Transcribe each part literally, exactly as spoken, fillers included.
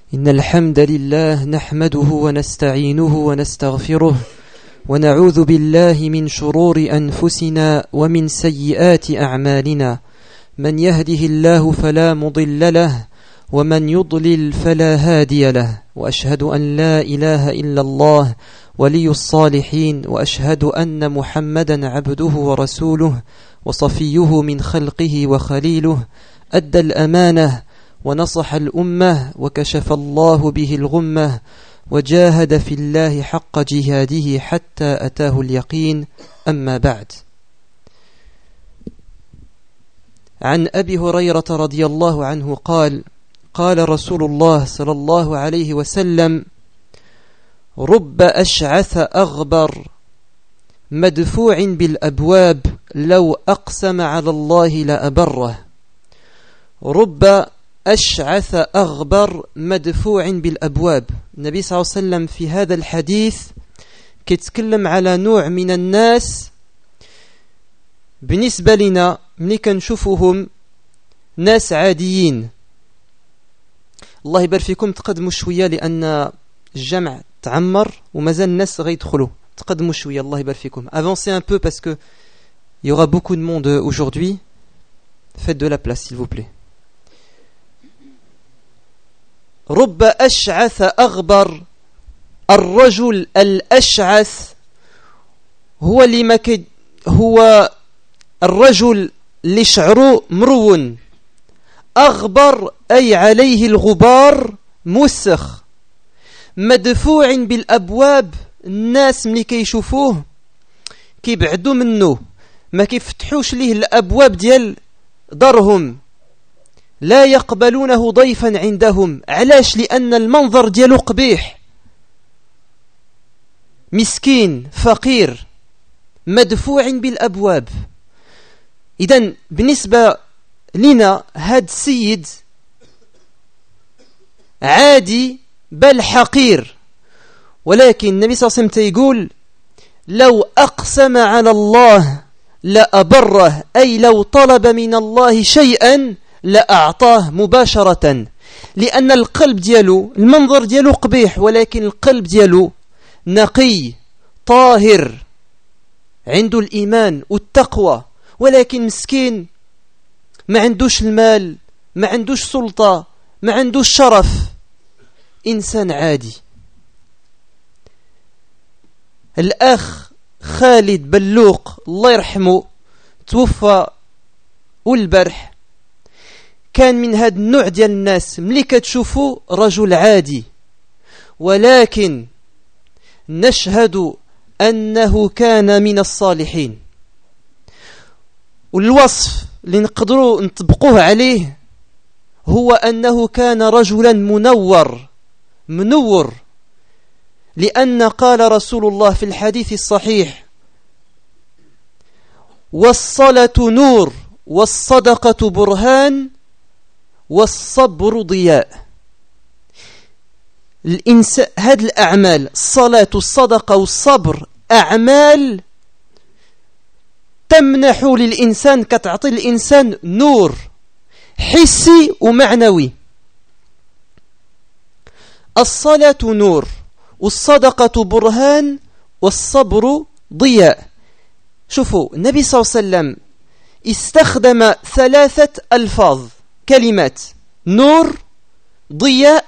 إن الحمد لله نحمده ونستعينه ونستغفره ونعوذ بالله من شرور أنفسنا ومن سيئات أعمالنا من يهده الله فلا مضل له ومن يضلل فلا هادي له وأشهد أن لا إله إلا الله ولي الصالحين وأشهد أن محمدا عبده ورسوله وصفيه من خلقه وخليله أدى الأمانة ونصح الأمة وكشف الله به الغمة وجاهد في الله حق جهاده حتى أتاه اليقين. أما بعد، عن أبي هريرة رضي الله عنه قال قال رسول الله صلى الله عليه وسلم: رب أشعث أغبر مدفوع بالأبواب لو أقسم على الله لأبره. رب أشعث أغبر مدفوع بالأبواب. النبي صلى الله عليه وسلم في هذا الحديث كيتكلم على نوع من الناس بالنسبة لنا ملي كنشوفوهم ناس عاديين. الله يبارك فيكم، تقدموا شوية لأن الجمع تعمر ومازال الناس غيدخلوا. تقدموا شوية الله يبارك فيكم. Avancez un peu parce que il y aura beaucoup de monde aujourd'hui. Faites de la place s'il vous plaît. رب أشعث أغبر. الرجل الأشعث هو اللي ما كي هو الرجل اللي شعره مرون. أغبر أي عليه الغبار مسخ. مدفوع بالأبواب، الناس ملي كيشوفوه كيبعدوا منه، ما كيفتحوش ليه الأبواب ديال دارهم، لا يقبلونه ضيفا عندهم. علاش؟ لأن المنظر ديالو قبيح، مسكين فقير مدفوع بالأبواب. إذن بالنسبة لنا هاد السيد عادي بل حقير، ولكن النبي صلى الله عليه وسلم يقول: لو أقسم على الله لأبره، أي لو طلب من الله شيئا لأعطاه مباشرة، لأن القلب ديالو المنظر ديالو قبيح، ولكن القلب ديالو نقي طاهر عنده الإيمان والتقوى. ولكن مسكين ما عندوش المال، ما عندوش سلطة، ما عندوش شرف، إنسان عادي. الأخ خالد بلوق الله يرحمه توفى والبرح، كان من هذا النوع ديال الناس ملي كتشوفوا رجل عادي، ولكن نشهد أنه كان من الصالحين. والوصف اللي نقدروا نطبقوه عليه هو أنه كان رجلا منور منور، لأن قال رسول الله في الحديث الصحيح: والصلاة نور والصدقة برهان والصبر ضياء. الإنسان هذه الأعمال، الصلاة والصدقة والصبر، أعمال تمنح للإنسان، كتعطي الإنسان نور حسي ومعنوي. الصلاة نور والصدقة برهان والصبر ضياء. شوفوا النبي صلى الله عليه وسلم استخدم ثلاثة ألفاظ، كلمات: نور، ضياء،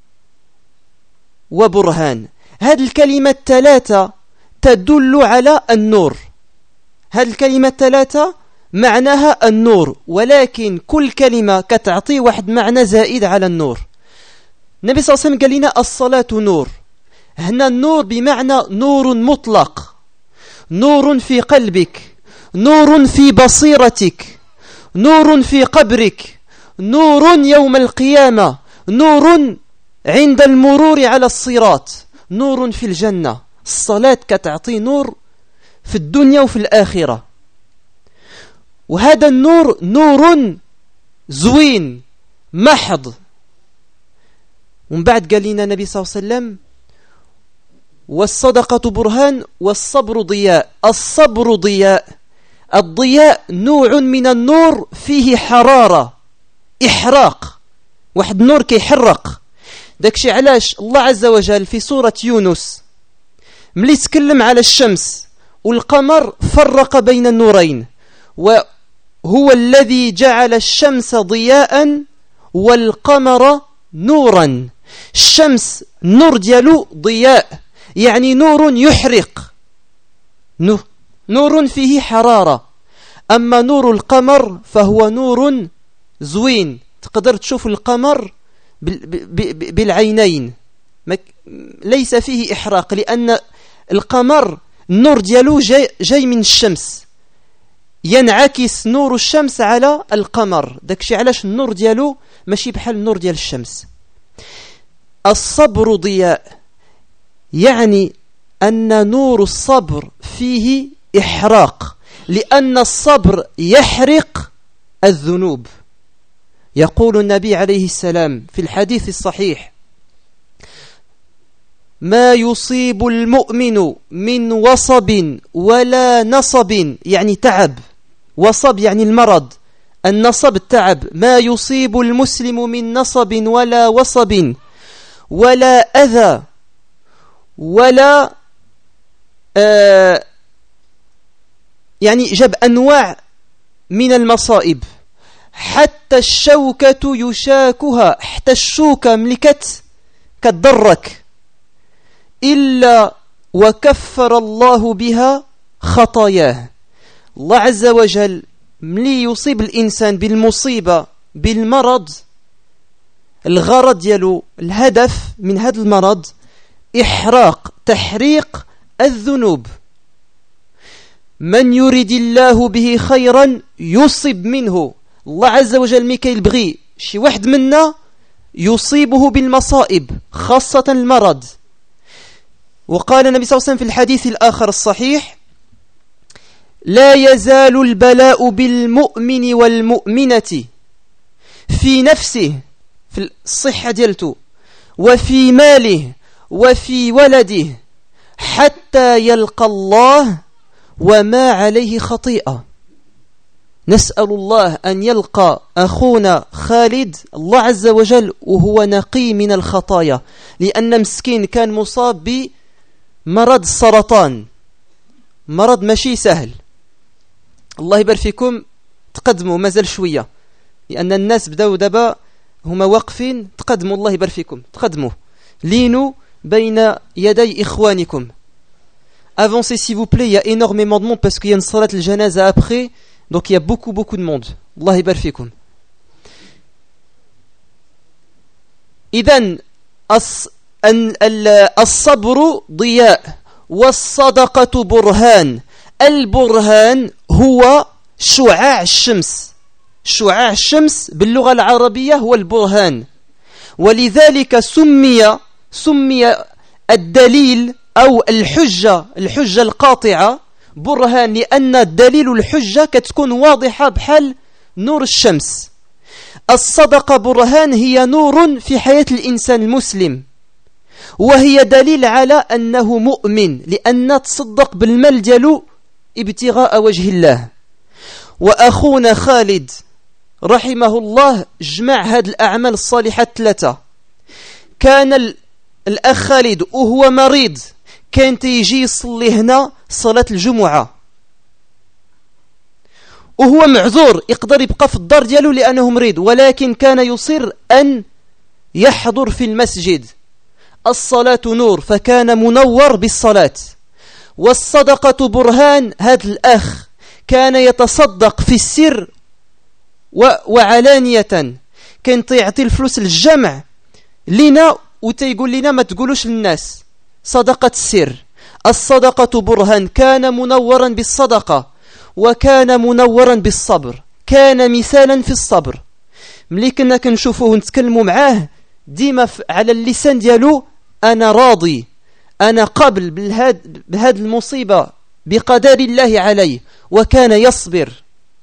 وبرهان. هذه الكلمات الثلاثة تدل على النور. هذه الكلمات الثلاثة معناها النور، ولكن كل كلمة كتعطي واحد معنى زائد على النور. النبي صلى الله عليه وسلم قال لنا الصلاة نور. هنا النور بمعنى نور مطلق، نور في قلبك، نور في بصيرتك، نور في قبرك، نور يوم القيامة، نور عند المرور على الصراط، نور في الجنة. الصلاة كتعطي نور في الدنيا وفي الآخرة، وهذا النور نور زوين محض. ومن بعد قال لنا النبي صلى الله عليه وسلم: والصدقة برهان والصبر ضياء. الصبر ضياء، الضياء نوع من النور فيه حرارة، إحراق، واحد النور كيحرق. داكشي علاش الله عز وجل في سورة يونس ملي تكلم على الشمس والقمر فرق بين النورين، وهو الذي جعل الشمس ضياء والقمر نورا. الشمس النور ديالو ضياء، يعني نور يحرق، نور فيه حرارة. أما نور القمر فهو نور زوين، تقدر تشوف القمر بالعينين، ليس فيه إحراق، لأن القمر النور ديالو جاي, جاي من الشمس، ينعكس نور الشمس على القمر، داكشي علاش النور ديالو ماشي بحال النور ديال الشمس. الصبر ضياء، يعني أن نور الصبر فيه إحراق، لأن الصبر يحرق الذنوب. يقول النبي عليه السلام في الحديث الصحيح: ما يصيب المؤمن من وصب ولا نصب، يعني تعب، وصب يعني المرض، النصب التعب، ما يصيب المسلم من نصب ولا وصب ولا أذى ولا آه يعني جاب أنواع من المصائب، حتى الشوكة يشاكها، حتى الشوكة ملكت كتضرك، إلا وكفر الله بها خطاياه. الله عز وجل ملي يصيب الإنسان بالمصيبة بالمرض، الغرض ديالو الهدف من هذا المرض إحراق تحريق الذنوب. من يريد الله به خيرا يصب منه، الله عز وجل مي كيبغي شي واحد منا يصيبه بالمصائب خاصة المرض. وقال النبي صلى الله عليه وسلم في الحديث الآخر الصحيح: لا يزال البلاء بالمؤمن والمؤمنة في نفسه، في الصحة ديالته، وفي ماله، وفي ولده، حتى يلقى الله وما عليه خطيئة. نسأل الله أن يلقى أخونا خالد الله عز وجل وهو نقي من الخطايا، لأن مسكين كان مصاب بمرض السرطان، مرض ماشي سهل. الله يبارك فيكم، تقدموا مازال شوية، لأن الناس بداو دابا هما واقفين. تقدموا، الله يبارك فيكم، تقدموا، لينوا بين يدي إخوانكم. Avancez s'il vous plaît, il y a énormément de monde parce qu'il y a une salat al-janaza après, donc il y a beaucoup beaucoup de monde. Allah يبارك فيكم. إذن الصبر ضياء والصدقة برهان. البرهان هو شعاع الشمس، شعاع الشمس باللغة العربية هو البرهان، ولذلك سمي سمي الدليل أو الحجة الحجة القاطعة برهان، لأن الدليل الحجة كتكون واضحة بحال نور الشمس. الصدقة برهان، هي نور في حياة الإنسان المسلم، وهي دليل على أنه مؤمن، لأن تصدق بالمال ديالو ابتغاء وجه الله. وأخونا خالد رحمه الله جمع هذه الأعمال الصالحة ثلاثة. كان الأخ خالد وهو مريض كان تيجي يصلي هنا صلاة الجمعة، وهو معذور يقدر يبقى في الدار ديالو لأنه مريض، ولكن كان يصر أن يحضر في المسجد. الصلاة نور، فكان منور بالصلاة. والصدقة برهان، هذا الأخ كان يتصدق في السر وعلانية، كان يعطي الفلوس للجمع لنا وتيقول لنا ما تقولوش للناس، صدقة السر. الصدقة برهان، كان منورا بالصدقة وكان منورا بالصبر، كان مثالا في الصبر. ملي كنا كنشوفوه ونتكلموا معاه ديما على اللسان ديالو أنا راضي، أنا قبل بهاد بهاد المصيبة بقدر الله عليه، وكان يصبر.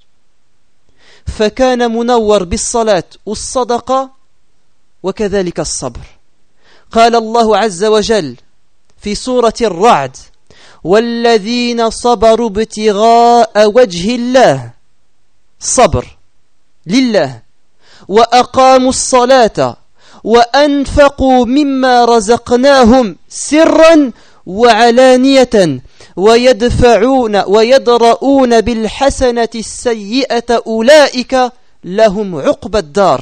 فكان منور بالصلاة والصدقة وكذلك الصبر. قال الله عز وجل في سورة الرعد: والذين صبروا ابتغاء وجه الله، صبر لله، وأقاموا الصلاة وأنفقوا مما رزقناهم سرا وعلانية ويدفعون ويدرؤون بالحسنة السيئة أولئك لهم عقبى الدار.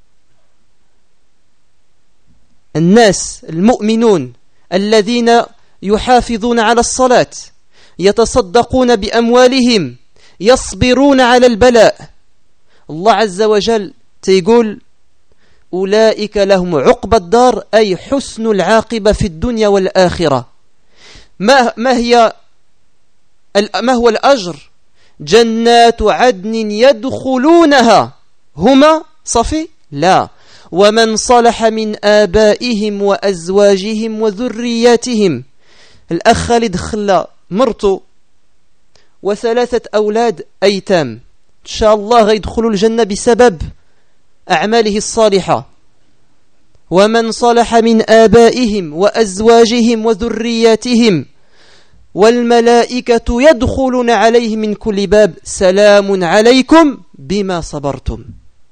الناس المؤمنون الذين يحافظون على الصلاة، يتصدقون بأموالهم، يصبرون على البلاء، الله عز وجل تيقول أولئك لهم عقبى الدار، أي حسن العاقبة في الدنيا والآخرة. ما, ما هي ما هو الأجر؟ جنات عدن يدخلونها هما صفي؟ لا، ومن صلح من آبائهم وأزواجهم وذرياتهم. الأخ خالد خلى مرته وثلاثة أولاد أيتام، إن شاء الله غيدخلوا الجنة بسبب أعماله الصالحة. ومن صلح من آبائهم وأزواجهم وذرياتهم والملائكة يدخلون عليهم من كل باب سلام عليكم بما صبرتم.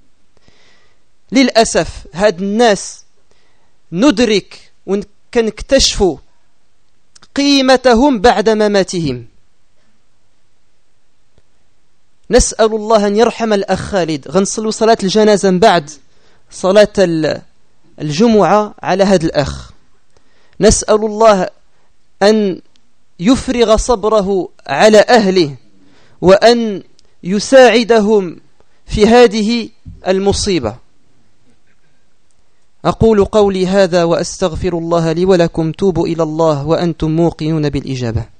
للأسف هاد الناس ندرك ونكتشفوا قيمتهم بعد مماتهم. نسأل الله أن يرحم الأخ خالد. غنصلوا صلاة الجنازة من بعد صلاة الجمعة على هذا الأخ. نسأل الله أن يفرغ صبره على أهله وأن يساعدهم في هذه المصيبة. أقول قولي هذا وأستغفر الله لي ولكم. توبوا إلى الله وأنتم موقنون بالإجابة.